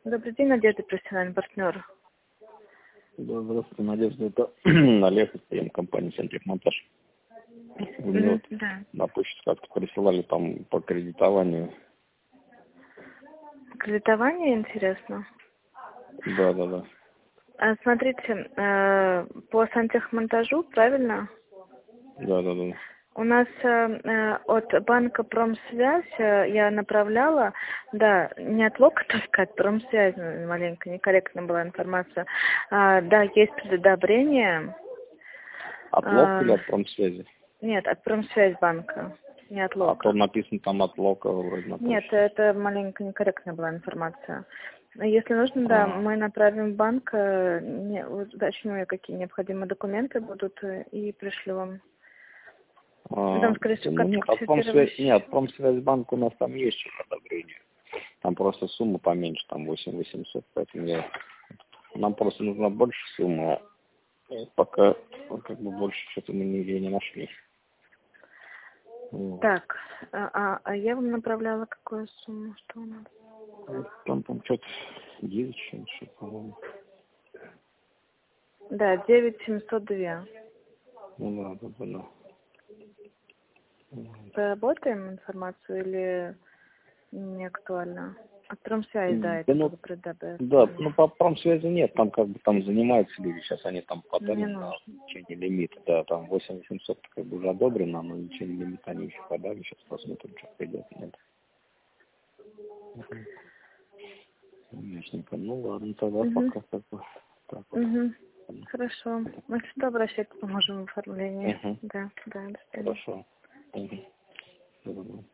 Добрый день, Надежда, профессиональный партнер. Да, здравствуйте, Надежда. Это Олег, из компании «Центрик Монтаж». Вы мне вот Да. на почту как-то присылали там по кредитованию. Кредитование интересно. Да. Смотрите, по сантехмонтажу, правильно? Да. У нас от банка Промсвязь я направляла, да, не от Лока, только от Промсвязи, маленько некорректна была информация. Да, есть предодобрение. От Лока или от Промсвязи? Нет, от Промсвязь банка, не от А Лока. то написано там от Лока вроде на Нет, почте. это маленько некорректная была информация. Если нужно, да, мы направим в банк, уточню, какие необходимые документы будут, и пришлю вам. Там, скорее всего, Нет, от Промсвязьбанка у нас там есть уже одобрение. Там просто сумма поменьше, там 8800, поэтому нам просто нужна больше сумма. Пока как бы больше что-то мы нигде не нашли. Вот. Так, а я вам направляла какую сумму, что у нас? Там что-то 9 что-то, по-моему. Да, 9702. Да. Поработаем информацию или не актуально? От Промсвязи, да, это было предоставлено. Да, по Промсвязи нет, там как бы там занимаются люди, сейчас они там подали на лечение лимита, да, там 8800 как бы уже одобрено, но лечение лимита они еще подали, сейчас посмотрим, что придет, нет. Ясненько, ну ладно, тогда пока как бы так вот. Хорошо. Мы что, обращайтесь, поможем в оформлении. Да, до свидания. Хорошо.